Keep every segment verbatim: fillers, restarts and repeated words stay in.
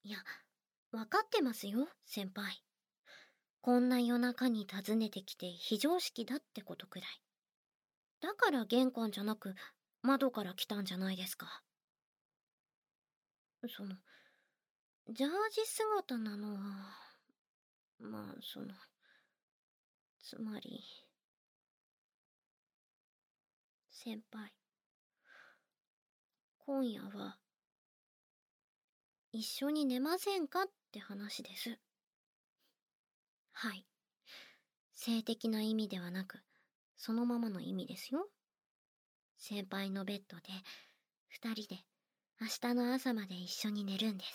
いや、わかってますよ、先輩。こんな夜中に訪ねてきて非常識だってことくらい。だから玄関じゃなく窓から来たんじゃないですか。その、ジャージ姿なのは、まあ、その、つまり、先輩、今夜は一緒に寝ませんかって話です。はい。性的な意味ではなく、そのままの意味ですよ。先輩のベッドで、二人で、明日の朝まで一緒に寝るんです。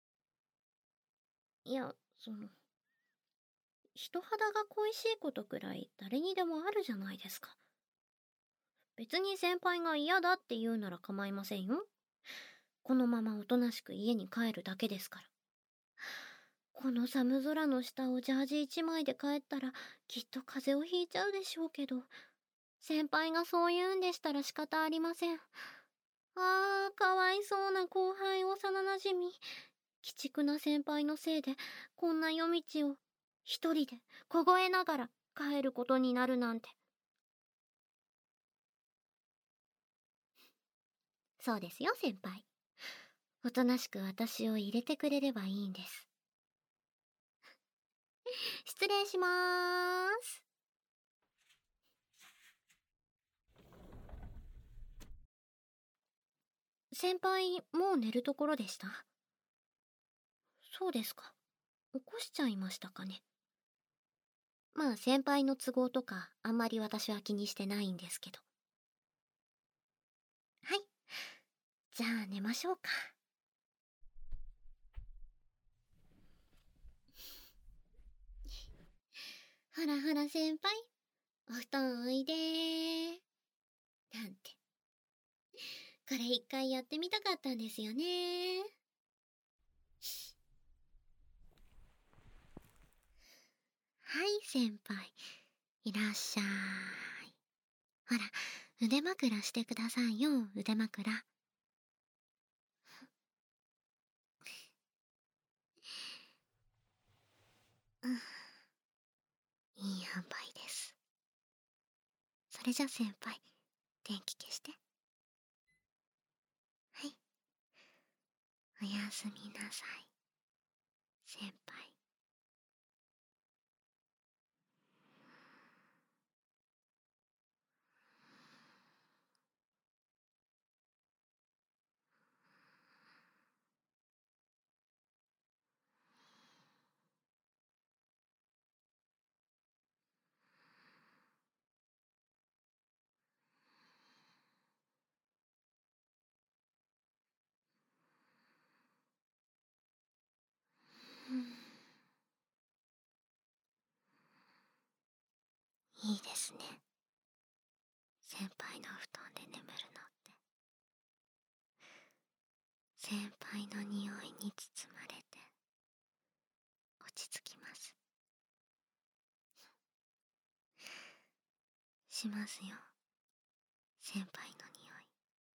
いや、その、人肌が恋しいことくらい誰にでもあるじゃないですか。別に先輩が嫌だって言うなら構いませんよ。このままおとなしく家に帰るだけですから。この寒空の下をジャージ一枚で帰ったらきっと風邪をひいちゃうでしょうけど、先輩がそう言うんでしたら仕方ありません。あー、かわいそうな後輩幼馴染み。鬼畜な先輩のせいでこんな夜道を一人で凍えながら帰ることになるなんて。そうですよ、先輩。おとなしく私を入れてくれればいいんです。失礼しまーす。先輩、もう寝るところでした？そうですか。起こしちゃいましたかね。まあ先輩の都合とかあんまり私は気にしてないんですけど。はい。じゃあ寝ましょうか。ほらほら先輩、お布団おいでー。なんて。これ一回やってみたかったんですよねー。はい、先輩。いらっしゃーい。ほら、腕枕してくださいよ、腕枕。うん、いい塩梅です。それじゃ先輩、電気消して。はい。おやすみなさい、先輩。うん、いいですね。先輩の布団で眠るのって。先輩の匂いに包まれて落ち着きます。しますよ、先輩の匂い。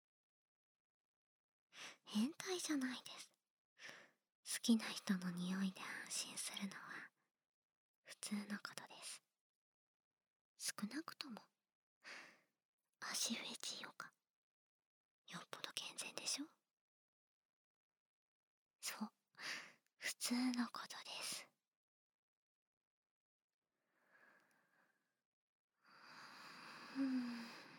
変態じゃないです。好きな人の匂いで安心するのは普通のことです。少なくとも足フェチヨガ、よっぽど健全でしょ。そう、普通のことです。うん、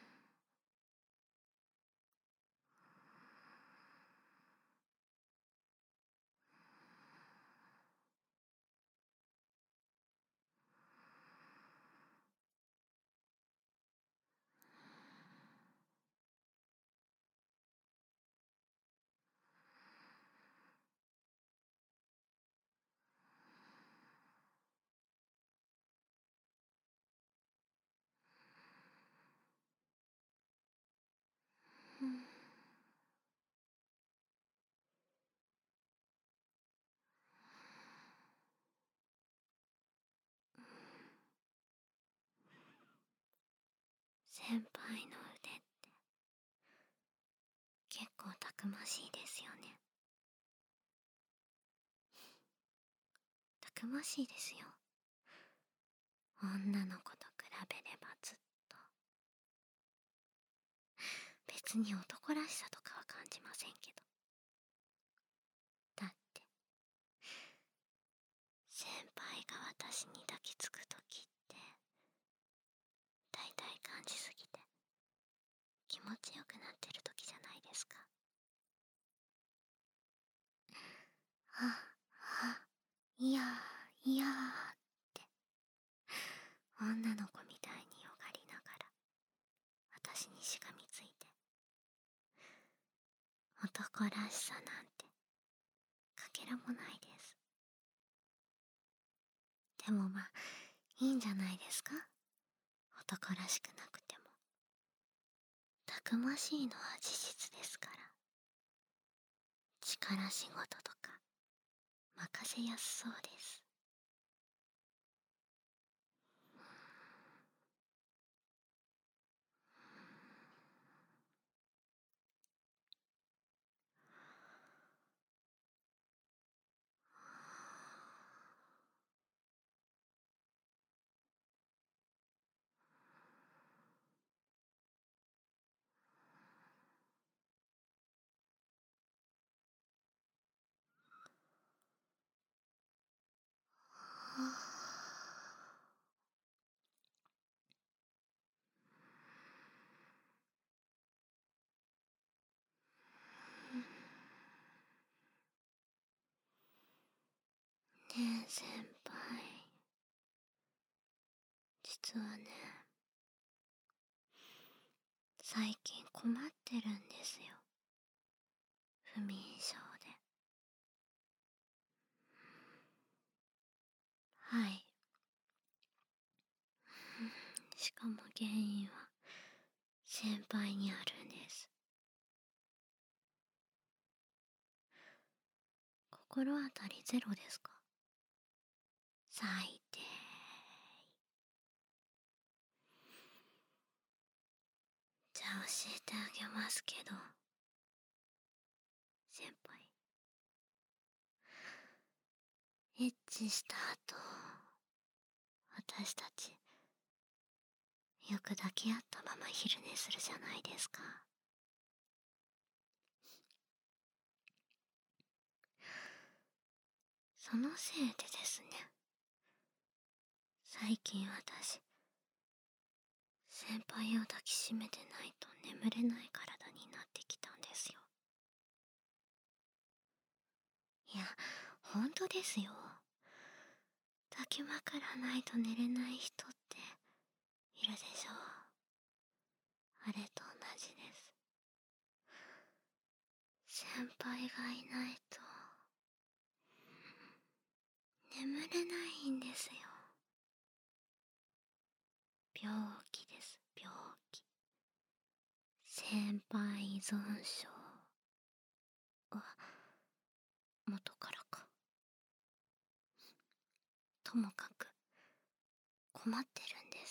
うん、先輩の腕って結構たくましいですよね。 くましいですよ。女の子と比べればずっと。別に男らしさとかは感じませんけど。だって、先輩が私に抱きつくときって、だいたい感じすぎて、気持ちよくなってるときじゃないですか。は、は、いやー、いやーって、女の子みたいによがりながら、私にしがみついて、男らしさなんて、かけらもないです。でもまあ、いいんじゃないですか？男らしくなくても。たくましいのは事実ですから。力仕事とか、任せやすそうです。ねえ先輩、実はね、最近困ってるんですよ。不眠症で。はい。しかも原因は先輩にあるんです。心当たりゼロですか？最低。じゃあ教えてあげますけど、先輩、エッチした後、私たちよく抱き合ったまま昼寝するじゃないですか。そのせいでですね、最近私、先輩を抱きしめてないと眠れない体になってきたんですよ。いや、ほんとですよ。抱き枕ないと寝れない人っているでしょう。あれと同じです。先輩がいないと眠れないんですよ。病気です、病気。先輩依存症。あ、元からか。ともかく困ってるんです。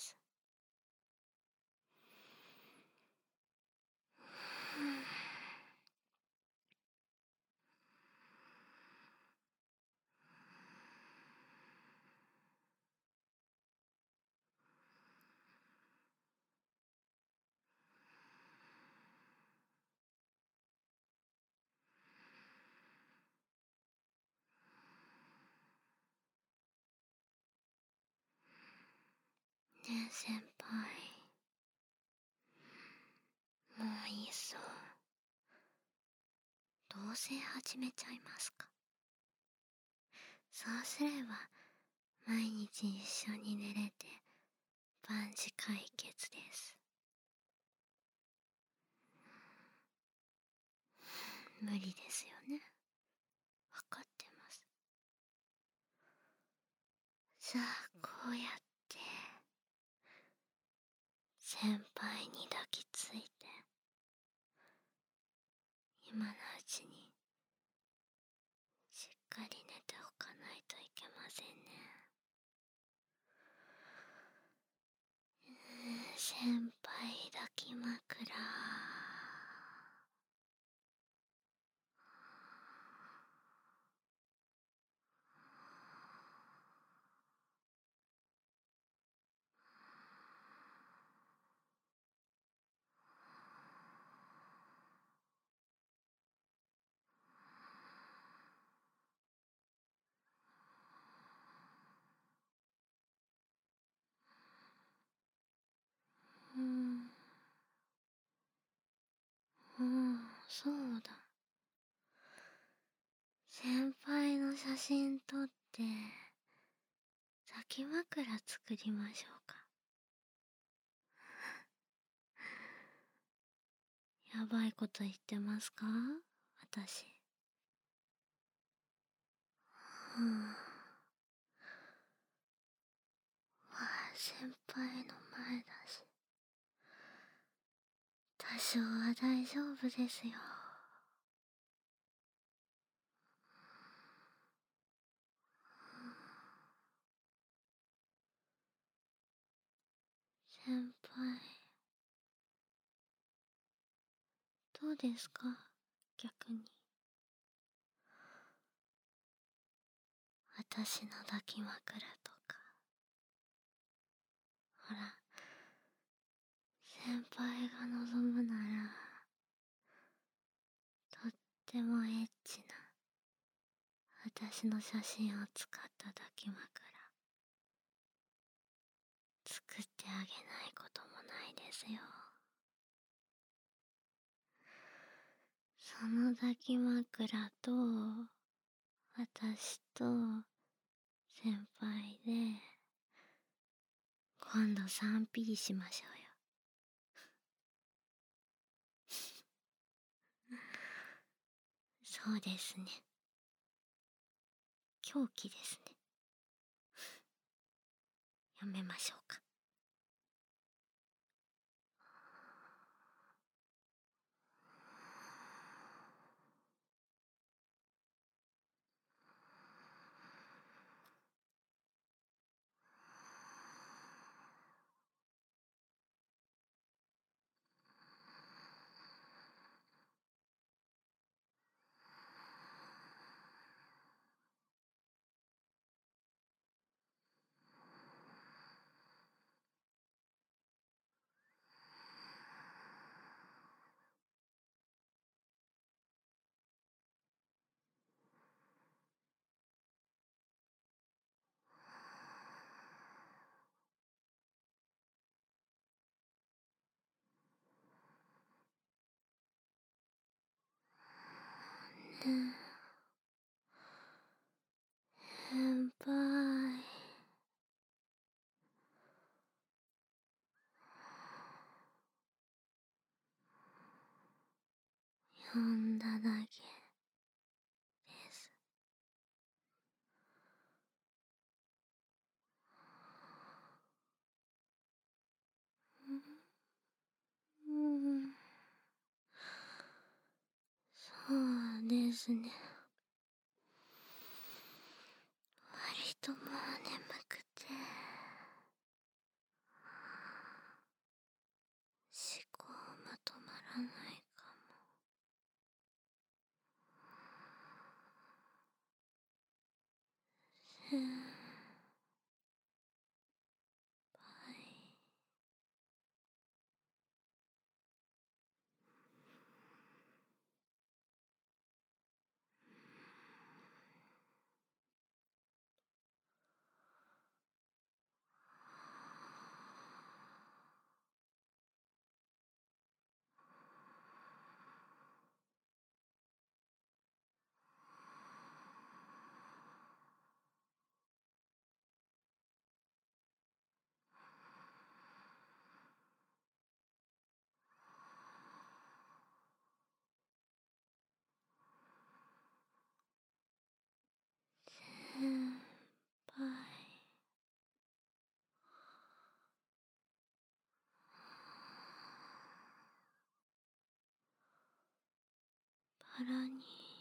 ねえ先輩、もういいっそ同棲始めちゃいますか？そうすれば毎日一緒に寝れて万事解決です。無理ですよね。わかってます。じゃあこうやって先輩に抱きついて、今のうちにしっかり寝ておかないといけませんね。うー先輩抱き枕。 そうだ。先輩の写真撮って、抱き枕作りましょうか。やばいこと言ってますか？私。はぁ、まあ、先輩の前だし、多少は大丈夫ですよ。先輩、どうですか？逆に。私の抱き枕とか。ほら、先輩が望むなら、とってもエッチな、私の写真を使った抱き枕、作ってあげないこともないですよ。その抱き枕と、私と、先輩で、今度 スリーピー しましょうよ。そうですね。狂気ですね。やめましょうか。ねえ、先輩。呼んだだけです。うん、そうですね。割ともう眠くて、思考まとまらないかも。先輩。先輩。バラに